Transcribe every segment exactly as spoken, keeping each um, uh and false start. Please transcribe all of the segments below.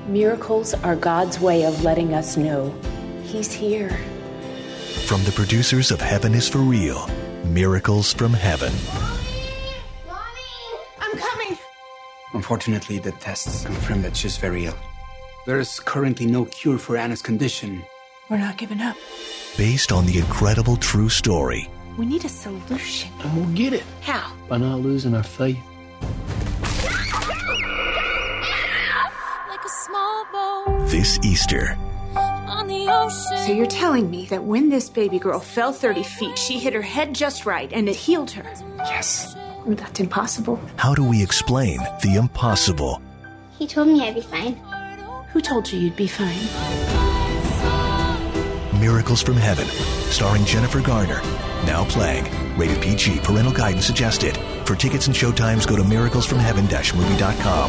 Miracles are God's way of letting us know He's here. From the producers of Heaven is for Real, Miracles from Heaven. Mommy! I'm coming! Unfortunately, the tests confirm that she's very ill. There is currently no cure for Anna's condition. We're not giving up. Based on the incredible true story. We need a solution. And we'll get it. How? By not losing our faith. Like a small boat This Easter. on the ocean. So you're telling me that when this baby girl fell thirty feet, she hit her head just right and it healed her? Yes. Well, that's impossible. How do we explain the impossible? He told me I'd be fine. Who told you you'd be fine? Miracles from Heaven, starring Jennifer Garner. Now playing. Rated P G. Parental guidance suggested. For tickets and showtimes, go to miracles from heaven dash movie dot com.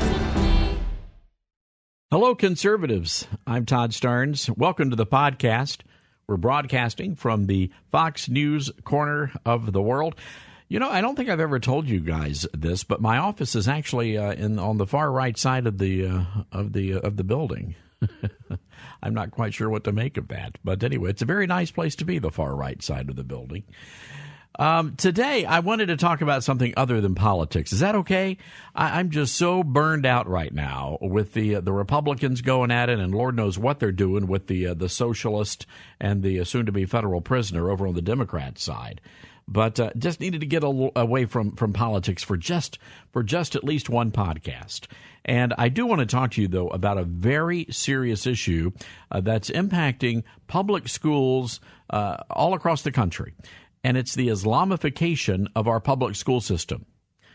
Hello, conservatives. I'm Todd Starnes. Welcome to the podcast. We're broadcasting from the Fox News corner of the world. You know, I don't think I've ever told you guys this, but my office is actually uh, in on the far right side of the uh, of the uh, of the building. I'm not quite sure what to make of that, but anyway, it's a very nice place to be, the far right side of the building. Um, today, I wanted to talk about something other than politics. Is that okay? I, I'm just so burned out right now with the uh, the Republicans going at it, and Lord knows what they're doing with the uh, the socialist and the uh, soon-to-be federal prisoner over on the Democrat side. But uh, just needed to get a, away from, from politics for just for just at least one podcast. And I do want to talk to you, though, about a very serious issue uh, that's impacting public schools uh, all across the country. And it's the Islamification of our public school system.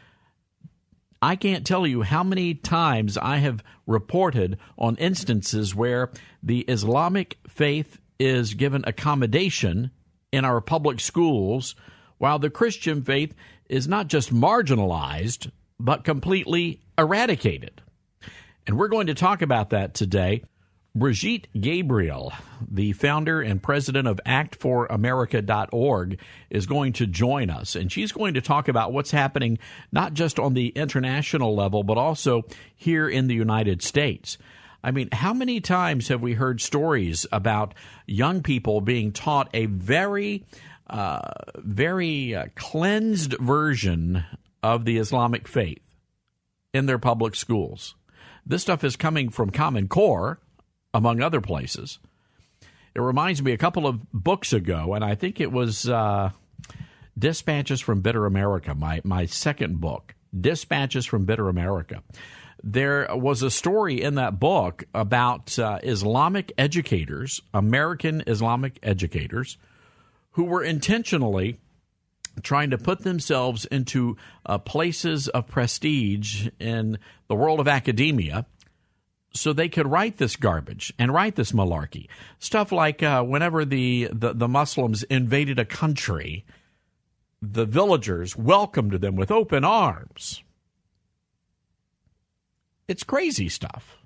I can't tell you how many times I have reported on instances where the Islamic faith is given accommodation in our public schools, while the Christian faith is not just marginalized, but completely eradicated. And we're going to talk about that today. Brigitte Gabriel, the founder and president of act for america dot org, is going to join us. And she's going to talk about what's happening not just on the international level, but also here in the United States. I mean, how many times have we heard stories about young people being taught a very, uh, very uh, cleansed version of the Islamic faith in their public schools? This stuff is coming from Common Core, among other places. It reminds me a couple of books ago, and I think it was uh, Dispatches from Bitter America, my, my second book, Dispatches from Bitter America. There was a story in that book about uh, Islamic educators, American Islamic educators, who were intentionally trying to put themselves into uh, places of prestige in the world of academia so they could write this garbage and write this malarkey. Stuff like uh, whenever the, the, the Muslims invaded a country, the villagers welcomed them with open arms. It's crazy stuff.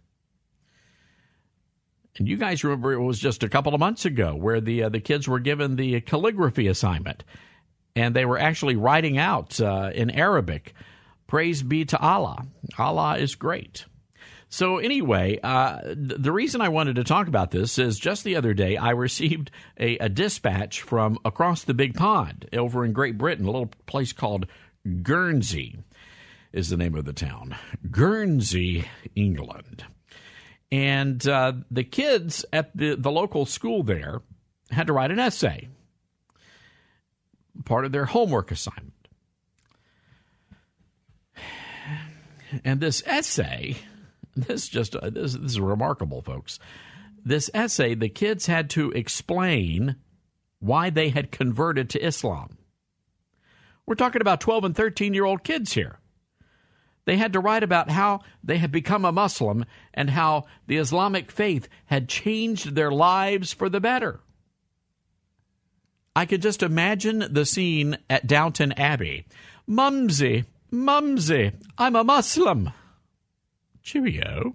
And you guys remember it was just a couple of months ago where the uh, the kids were given the calligraphy assignment, and they were actually writing out uh, in Arabic, "Praise be to Allah. Allah is great." So anyway, uh, the reason I wanted to talk about this is just the other day I received a, a dispatch from across the big pond over in Great Britain, a little place called Guernsey is the name of the town. Guernsey, England. And uh, the kids at the, the local school there had to write an essay, part of their homework assignment. And this essay, this just uh, this, this is remarkable, folks. This essay, the kids had to explain why they had converted to Islam. We're talking about twelve and thirteen-year-old kids here. They had to write about how they had become a Muslim and how the Islamic faith had changed their lives for the better. I could just imagine the scene at Downton Abbey. Mumsy, Mumsy, I'm a Muslim. Cheerio.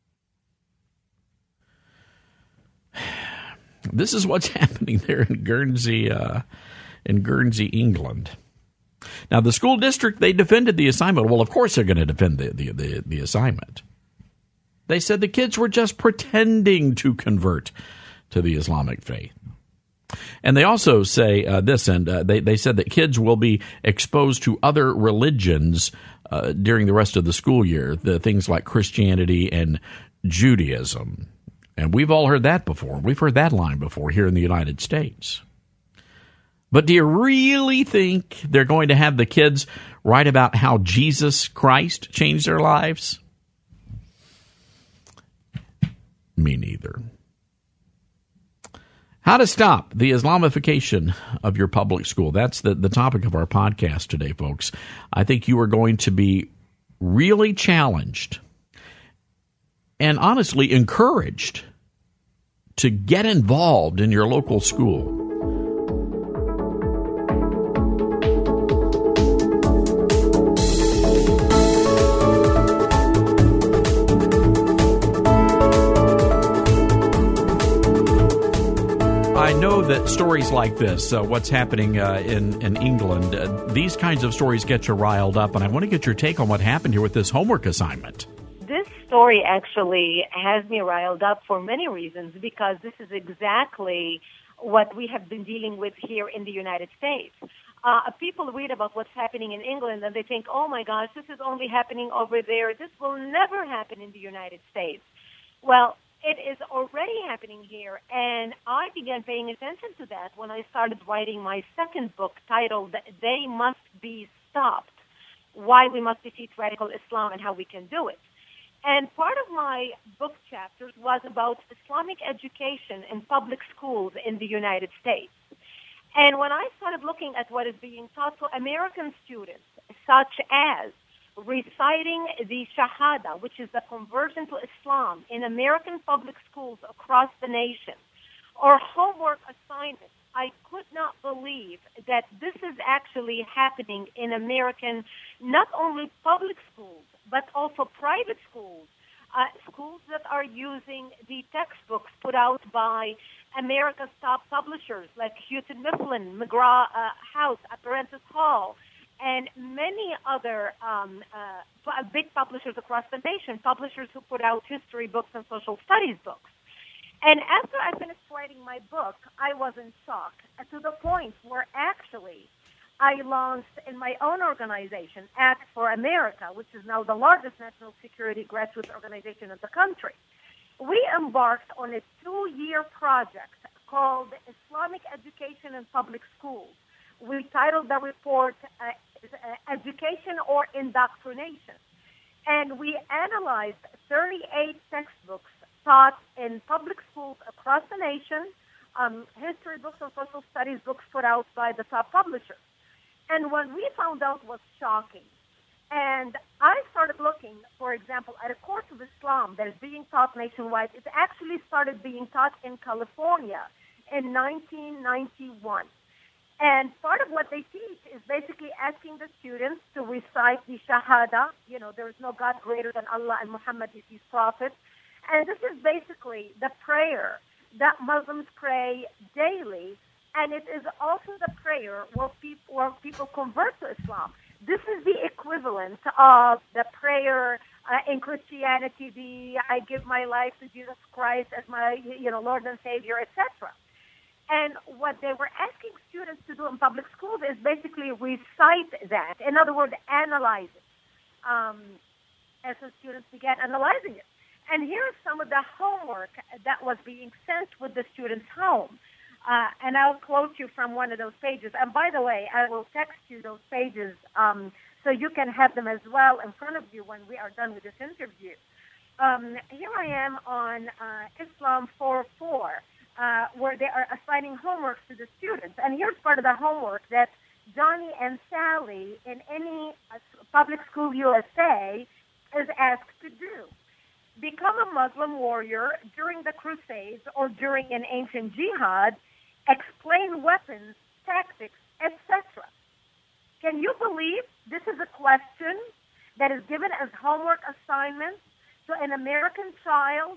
This is what's happening there in Guernsey, uh, in Guernsey, England. Now, the school district, they defended the assignment. Well, of course they're going to defend the, the, the, the assignment. They said the kids were just pretending to convert to the Islamic faith. And they also say uh, this, and uh, they, they said that kids will be exposed to other religions uh, during the rest of the school year, the things like Christianity and Judaism. And we've all heard that before. We've heard that line before here in the United States. But do you really think they're going to have the kids write about how Jesus Christ changed their lives? Me neither. How to stop the Islamification of your public school. That's the, the topic of our podcast today, folks. I think you are going to be really challenged and honestly encouraged to get involved in your local school. I know that stories like this, uh, what's happening uh, in, in England, uh, these kinds of stories get you riled up, and I want to get your take on what happened here with this homework assignment. This story actually has me riled up for many reasons, because this is exactly what we have been dealing with here in the United States. Uh, people read about what's happening in England and they think, oh my gosh, this is only happening over there. This will never happen in the United States. Well, it is already happening here, and I began paying attention to that when I started writing my second book titled They Must Be Stopped, Why We Must Defeat Radical Islam and How We Can Do It. And part of my book chapters was about Islamic education in public schools in the United States. And when I started looking at what is being taught to American students, such as reciting the Shahada, which is the conversion to Islam in American public schools across the nation, or homework assignments, I could not believe that this is actually happening in American, not only public schools, but also private schools, uh, schools that are using the textbooks put out by America's top publishers like Houghton Mifflin, McGraw-House, Apprentice Hall, and many other um, uh, big publishers across the nation, publishers who put out history books and social studies books. And after I finished writing my book, I was in shock, to the point where actually I launched in my own organization, Act for America, which is now the largest national security grassroots organization in the country. We embarked on a two-year project called Islamic Education in Public Schools. We titled the report uh, Education or Indoctrination. And we analyzed thirty-eight textbooks taught in public schools across the nation, um, history books and social studies books put out by the top publishers. And what we found out was shocking. And I started looking, for example, at a course of Islam that is being taught nationwide. It actually started being taught in California in nineteen ninety-one. And part of what they teach is basically asking the students to recite the Shahada. You know, there is no God greater than Allah and Muhammad is his prophet. And this is basically the prayer that Muslims pray daily. And it is also the prayer where people, where people convert to Islam. This is the equivalent of the prayer uh, in Christianity, the I give my life to Jesus Christ as my, you know, Lord and Savior, et cetera. And what they were asking students to do in public schools is basically recite that. In other words, analyze it. Um, and so students began analyzing it. And here's some of the homework that was being sent with the students home. Uh, and I'll quote you from one of those pages. And by the way, I will text you those pages um, so you can have them as well in front of you when we are done with this interview. Um, here I am on uh, Islam four four. Uh, where they are assigning homework to the students. And here's part of the homework that Johnny and Sally in any uh, public school U S A is asked to do. Become a Muslim warrior during the Crusades or during an ancient jihad, explain weapons, tactics, et cetera. Can you believe this is a question that is given as homework assignment to an American child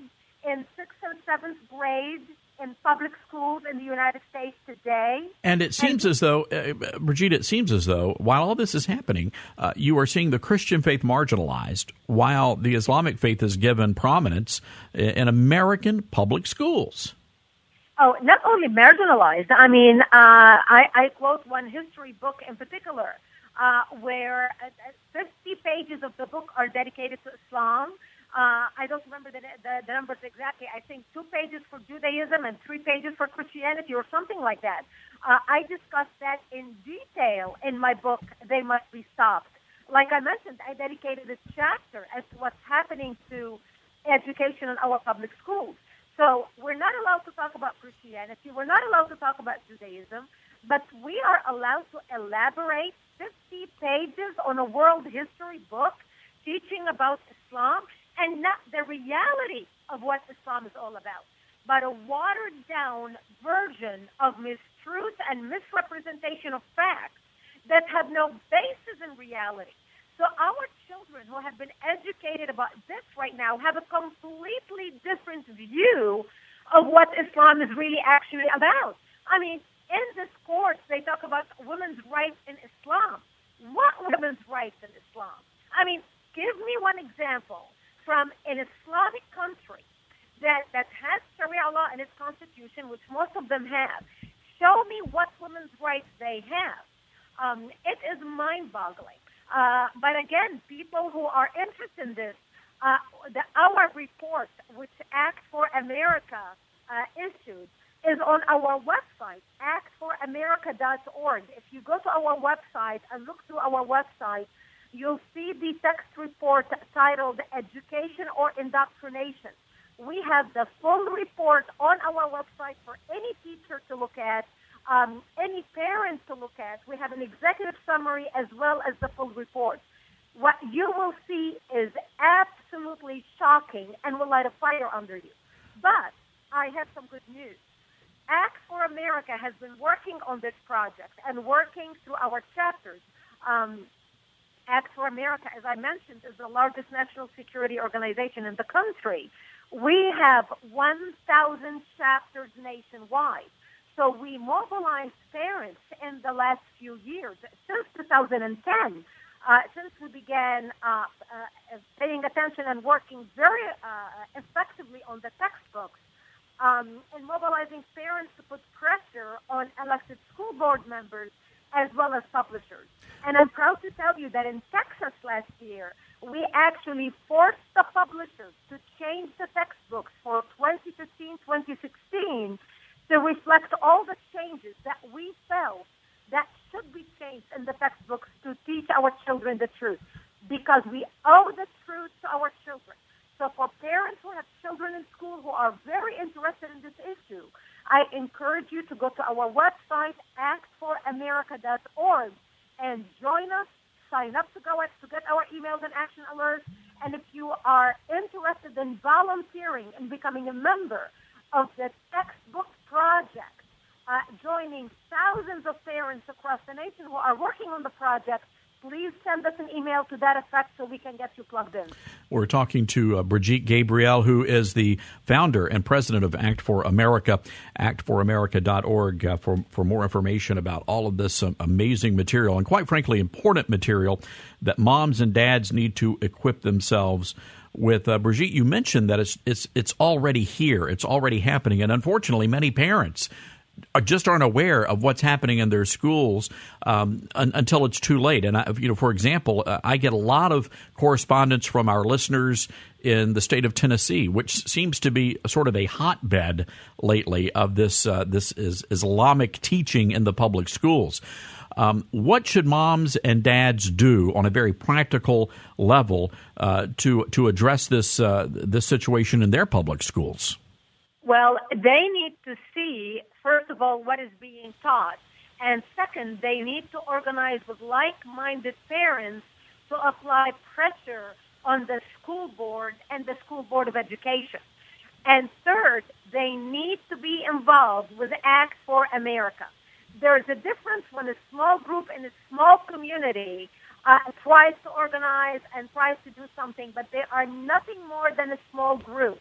in sixth and seventh grade in public schools in the United States today. And it seems and, as though, uh, Brigitte, it seems as though while all this is happening, uh, you are seeing the Christian faith marginalized while the Islamic faith is given prominence in American public schools. Oh, not only marginalized. I mean, uh, I, I quote one history book in particular uh, where fifty pages of the book are dedicated to Islam. Uh, I don't remember the, the, the numbers exactly. I think two pages for Judaism and three pages for Christianity or something like that. Uh, I discussed that in detail in my book, They Must Be Stopped. Like I mentioned, I dedicated a chapter as to what's happening to education in our public schools. So we're not allowed to talk about Christianity. We're not allowed to talk about Judaism, but we are allowed to elaborate fifty pages on a world history book teaching about Islam and not the reality of what Islam is all about, but a watered-down version of mistruth and misrepresentation of facts that have no basis in reality. So our children who have been educated about this right now have a completely different view of what Islam is really actually about. I mean, in this course, they talk about women's rights in Islam. What women's rights in Islam? I mean, give me one example from an Islamic country that, that has Sharia law in its constitution, which most of them have. Show me what women's rights they have. Um, it is mind-boggling. Uh, but again, people who are interested in this, uh, the, our report, which Act for America uh, issued, is on our website, act for america dot org. If you go to our website and look through our website, you'll see the text report titled Education or Indoctrination. We have the full report on our website for any teacher to look at, um, any parent to look at. We have an executive summary as well as the full report. What you will see is absolutely shocking and will light a fire under you. But I have some good news. Act for America has been working on this project and working through our chapters. Um, Act for America, as I mentioned, is the largest national security organization in the country. We have one thousand chapters nationwide. So we mobilized parents in the last few years, since two thousand ten, uh, since we began uh, uh, paying attention and working very uh, effectively on the textbooks, um, and mobilizing parents to put pressure on elected school board members as well as publishers. And I'm proud to tell you that in Texas last year, we actually forced the publishers to change the textbooks for twenty fifteen, twenty sixteen to reflect all the changes that we felt that should be changed in the textbooks to teach our children the truth, because we owe the truth to our children. So for parents who have children in school who are very interested in this issue, I encourage you to go to our website, act for america dot org, and join us, sign up to go to get our emails and action alerts. And if you are interested in volunteering and becoming a member of the textbook project, uh, joining thousands of parents across the nation who are working on the project, please send us an email to that effect so we can get you plugged in. We're talking to uh, Brigitte Gabriel, who is the founder and president of Act for America, act for america dot org, uh, for, for more information about all of this um, amazing material and, quite frankly, important material that moms and dads need to equip themselves with. Uh, Brigitte, you mentioned that it's, it's, it's already here. It's already happening. And unfortunately, many parents just aren't aware of what's happening in their schools um, un- until it's too late. And, I, you know, for example, uh, I get a lot of correspondence from our listeners in the state of Tennessee, which seems to be sort of a hotbed lately of this uh, this is Islamic teaching in the public schools. Um, what should moms and dads do on a very practical level uh, to to address this uh, this situation in their public schools? Well, they need to see, first of all, what is being taught. And second, they need to organize with like-minded parents to apply pressure on the school board and the school board of education. And third, they need to be involved with Act for America. There is a difference when a small group in a small community uh, tries to organize and tries to do something, but they are nothing more than a small group.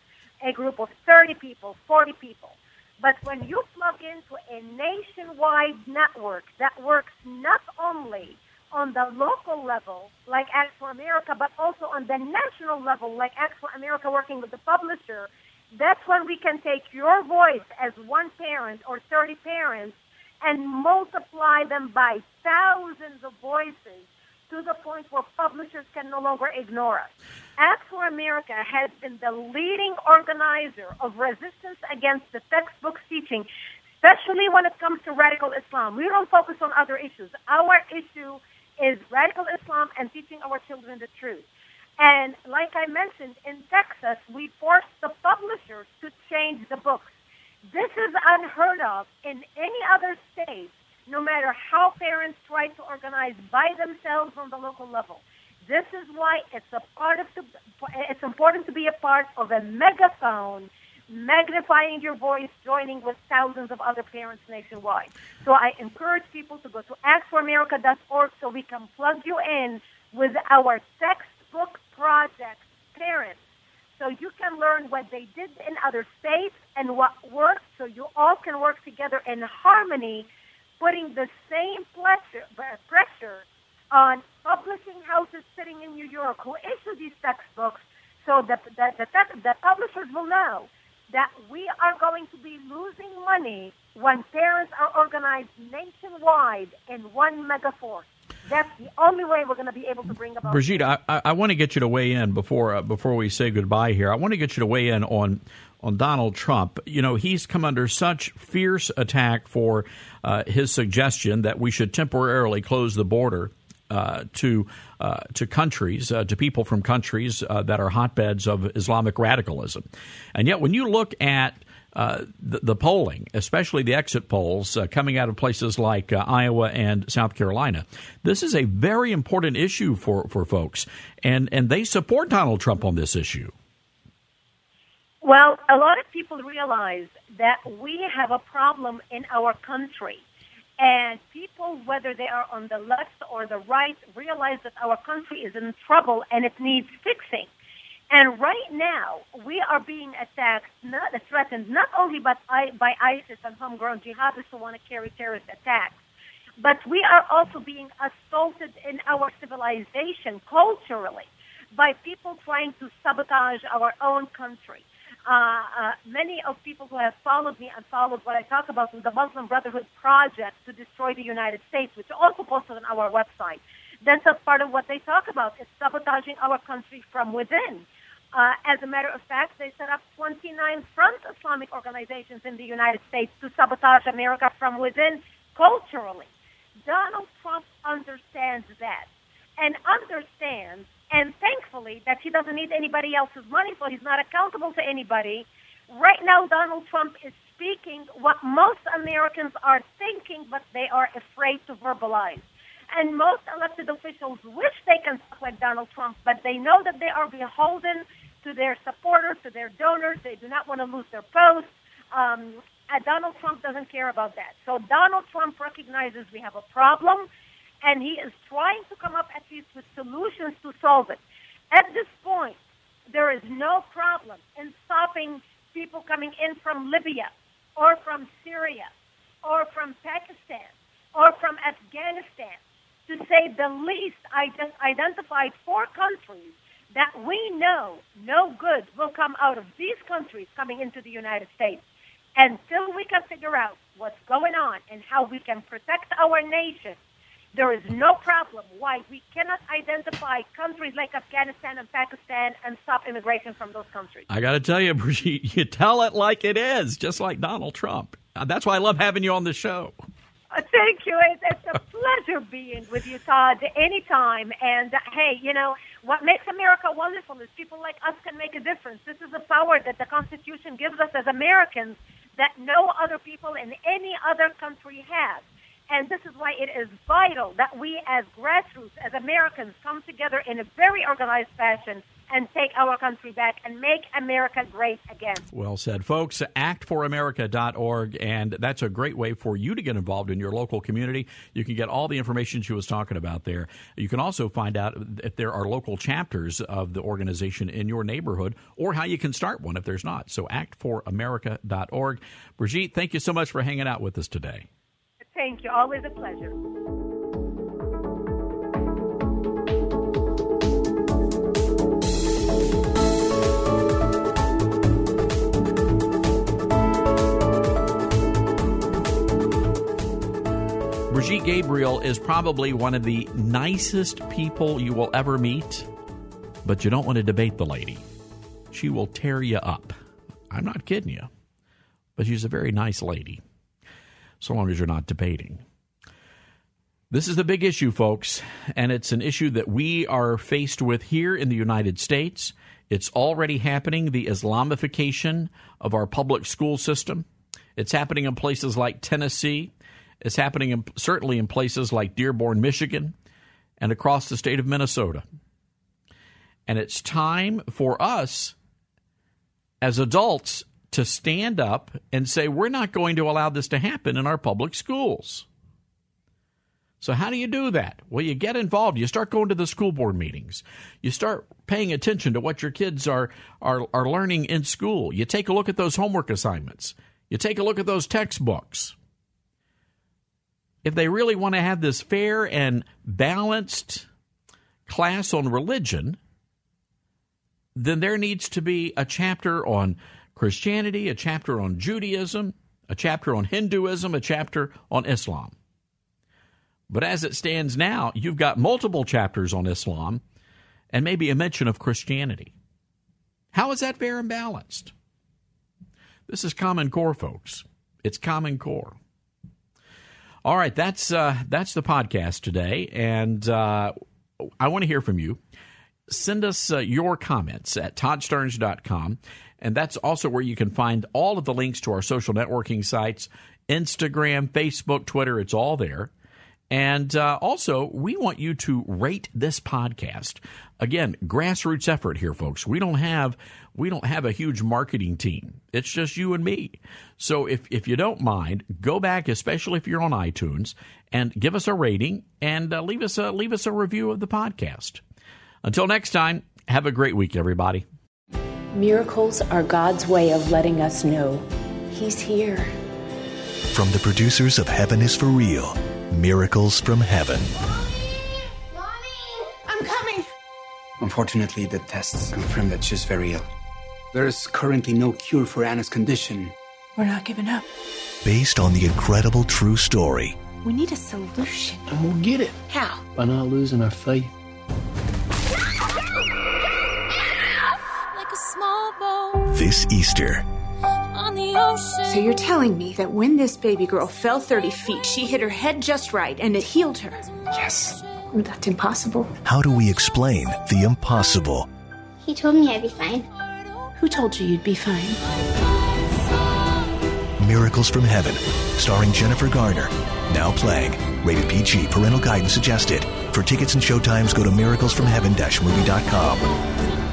a group of thirty people, forty people. But when you plug into a nationwide network that works not only on the local level, like Act for America, but also on the national level, like Act for America working with the publisher, that's when we can take your voice as one parent or thirty parents and multiply them by thousands of voices to the point where publishers can no longer ignore us. Act for America has been the leading organizer of resistance against the textbooks teaching, especially when it comes to radical Islam. We don't focus on other issues. Our issue is radical Islam and teaching our children the truth. And like I mentioned, in Texas, we forced the publishers to change the books. This is unheard of in any other state, no matter how parents try to organize by themselves on the local level. This is why it's a part of the, it's important to be a part of a megaphone, magnifying your voice, joining with thousands of other parents nationwide. So I encourage people to go to act for america dot org so we can plug you in with our textbook project parents, so you can learn what they did in other states and what worked, so you all can work together in harmony, putting the same pressure, pressure on publishing houses sitting in New York who issue these textbooks, so that the, the, the, the publishers will know that we are going to be losing money when parents are organized nationwide in one mega force. That's the only way we're going to be able to bring about. Brigitte, I, I want to get you to weigh in before uh, before we say goodbye here. I want to get you to weigh in on on Donald Trump. You know, he's come under such fierce attack for uh, his suggestion that we should temporarily close the border uh, to uh, to countries, uh, to people from countries uh, that are hotbeds of Islamic radicalism. And yet, when you look at Uh, the, the polling, especially the exit polls uh, coming out of places like uh, Iowa and South Carolina, this is a very important issue for, for folks, and, and they support Donald Trump on this issue. Well, a lot of people realize that we have a problem in our country, and people, whether they are on the left or the right, realize that our country is in trouble and it needs fixing. And right now, we are being attacked, not threatened, not only by, by ISIS and homegrown jihadists who want to carry terrorist attacks, but we are also being assaulted in our civilization culturally by people trying to sabotage our own country. Uh, uh, many of people who have followed me and followed what I talk about with the Muslim Brotherhood Project to destroy the United States, which is also posted on our website, that's a part of what they talk about. It's sabotaging our country from within. Uh, as a matter of fact, they set up twenty-nine front Islamic organizations in the United States to sabotage America from within culturally. Donald Trump understands that and understands, and thankfully, that he doesn't need anybody else's money, so he's not accountable to anybody. Right now, Donald Trump is speaking what most Americans are thinking, but they are afraid to verbalize. And most elected officials wish they can talk like Donald Trump, but they know that they are beholden to their supporters, to their donors. They do not want to lose their posts. Um, and Donald Trump doesn't care about that. So Donald Trump recognizes we have a problem, and he is trying to come up at least with solutions to solve it. At this point, there is no problem in stopping people coming in from Libya or from Syria or from Pakistan or from Afghanistan. To say the least, I just identified four countries that we know no good will come out of these countries coming into the United States. Until we can figure out what's going on and how we can protect our nation, there is no problem why we cannot identify countries like Afghanistan and Pakistan and stop immigration from those countries. I got to tell you, Brigitte, you tell it like it is, just like Donald Trump. That's why I love having you on the show. Uh, thank you. It's, it's a pleasure being with you, Todd, anytime. And, uh, hey, you know, what makes America wonderful is people like us can make a difference. This is a power that the Constitution gives us as Americans that no other people in any other country have. And this is why it is vital that we as grassroots, as Americans, come together in a very organized fashion and take our country back and make America great again. Well said, folks. act for america dot org, and that's a great way for you to get involved in your local community. You can get all the information she was talking about there. You can also find out if there are local chapters of the organization in your neighborhood or how you can start one if there's not. So act for america dot org. Brigitte, thank you so much for hanging out with us today. Thank you. Always a pleasure. Brigitte Gabriel is probably one of the nicest people you will ever meet, but you don't want to debate the lady. She will tear you up. I'm not kidding you, but she's a very nice lady, so long as you're not debating. This is the big issue, folks, and it's an issue that we are faced with here in the United States. It's already happening, the Islamification of our public school system. It's happening in places like Tennessee. It's happening in, certainly in places like Dearborn, Michigan, and across the state of Minnesota. And it's time for us as adults to stand up and say, we're not going to allow this to happen in our public schools. So how do you do that? Well, you get involved. You start going to the school board meetings. You start paying attention to what your kids are, are, are learning in school. You take a look at those homework assignments. You take a look at those textbooks. If they really want to have this fair and balanced class on religion, then there needs to be a chapter on Christianity, a chapter on Judaism, a chapter on Hinduism, a chapter on Islam. But as it stands now, you've got multiple chapters on Islam and maybe a mention of Christianity. How is that fair and balanced? This is Common Core, folks. It's Common Core. All right, that's uh, that's the podcast today, and uh, I want to hear from you. Send us uh, your comments at todd starnes dot com, and that's also where you can find all of the links to our social networking sites, Instagram, Facebook, Twitter. It's all there. And uh, also, we want you to rate this podcast. Again, grassroots effort here, folks. We don't have we don't have a huge marketing team. It's just you and me. So if if you don't mind, go back, especially if you're on iTunes, and give us a rating and uh, leave us a leave us a review of the podcast. Until next time, have a great week, everybody. Miracles are God's way of letting us know He's here. From the producers of Heaven is for Real, Miracles from Heaven. Mommy! I'm coming. Unfortunately, the tests confirm that she's very ill. There is currently no cure for Anna's condition. We're not giving up. Based on the incredible true story. We need a solution. And we'll get it. How? By not losing our faith. Like a small boat This Easter. on the ocean. So you're telling me that when this baby girl fell thirty feet, she hit her head just right and it healed her? Yes. Well, that's impossible. How do we explain the impossible? He told me I'd be fine. Who told you you'd be fine? Miracles from Heaven, starring Jennifer Garner. Now playing. Rated P G. Parental guidance suggested. For tickets and showtimes, go to miracles from heaven dash movie dot com.